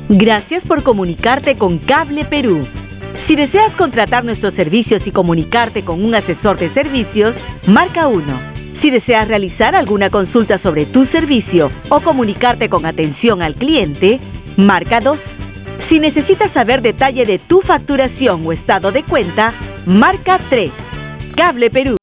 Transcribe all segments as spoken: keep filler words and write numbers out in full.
Gracias por comunicarte con Cable Perú. Si deseas contratar nuestros servicios y comunicarte con un asesor de servicios, marca uno. Si deseas realizar alguna consulta sobre tu servicio o comunicarte con atención al cliente, marca dos. Si necesitas saber detalle de tu facturación o estado de cuenta, marca tres. Cable Perú.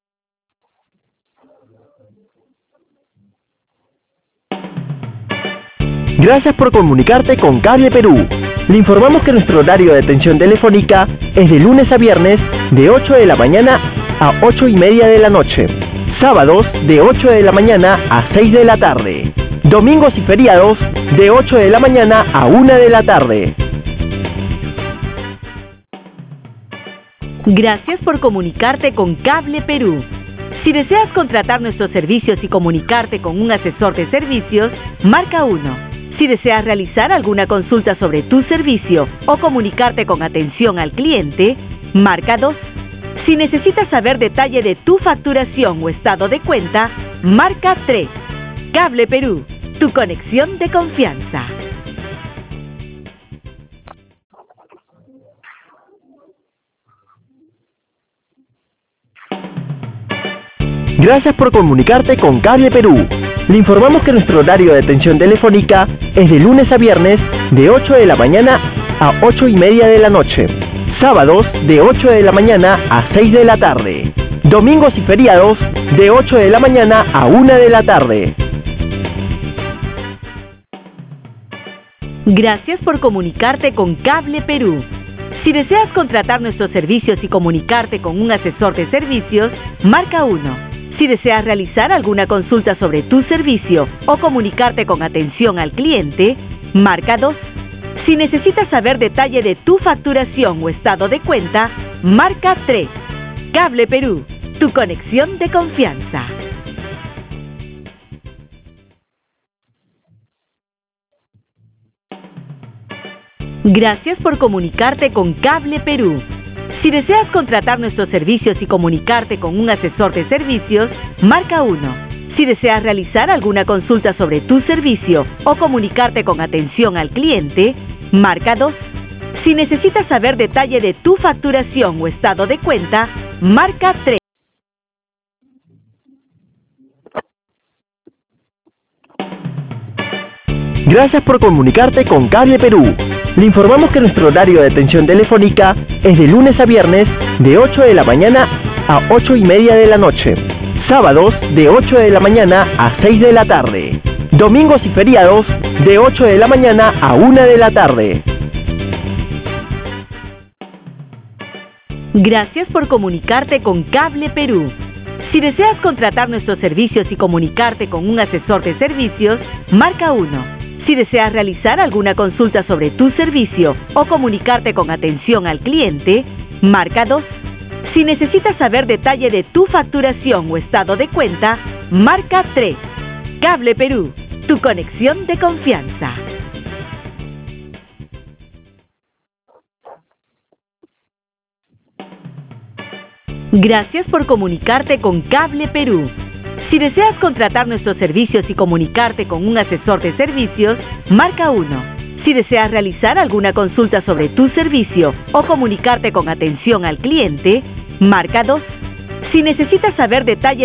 Gracias por comunicarte con Cable Perú. Le informamos que nuestro horario de atención telefónica es de lunes a viernes de ocho de la mañana a ocho y media de la noche. Sábados de ocho de la mañana a seis de la tarde. Domingos y feriados de ocho de la mañana a una de la tarde. Gracias por comunicarte con Cable Perú. Si deseas contratar nuestros servicios y comunicarte con un asesor de servicios, marca uno. Si deseas realizar alguna consulta sobre tu servicio o comunicarte con atención al cliente, marca dos. Si necesitas saber detalle de tu facturación o estado de cuenta, marca tres. Cable Perú, tu conexión de confianza. Gracias por comunicarte con Cable Perú. Le informamos que nuestro horario de atención telefónica es de lunes a viernes de ocho de la mañana a ocho y media de la noche. Sábados de ocho de la mañana a seis de la tarde. Domingos y feriados de ocho de la mañana a una de la tarde. Gracias por comunicarte con Cable Perú. Si deseas contratar nuestros servicios y comunicarte con un asesor de servicios, marca uno. Si deseas realizar alguna consulta sobre tu servicio o comunicarte con atención al cliente, marca dos. Si necesitas saber detalle de tu facturación o estado de cuenta, marca tres. Cable Perú, tu conexión de confianza. Gracias por comunicarte con Cable Perú. Si deseas contratar nuestros servicios y comunicarte con un asesor de servicios, marca uno. Si deseas realizar alguna consulta sobre tu servicio o comunicarte con atención al cliente, marca dos. Si necesitas saber detalle de tu facturación o estado de cuenta, marca tres. Gracias por comunicarte con Cable Perú. Le informamos que nuestro horario de atención telefónica es de lunes a viernes de ocho de la mañana a ocho y media de la noche. Sábados de ocho de la mañana a seis de la tarde. Domingos y feriados de ocho de la mañana a una de la tarde. Gracias por comunicarte con Cable Perú. Si deseas contratar nuestros servicios y comunicarte con un asesor de servicios, marca uno. Si deseas realizar alguna consulta sobre tu servicio o comunicarte con atención al cliente, marca dos. Si necesitas saber detalle de tu facturación o estado de cuenta, marca tres. Cable Perú, tu conexión de confianza. Gracias por comunicarte con Cable Perú. Si deseas contratar nuestros servicios y comunicarte con un asesor de servicios, marca uno. Si deseas realizar alguna consulta sobre tu servicio o comunicarte con atención al cliente, marca dos. Si necesitas saber detalle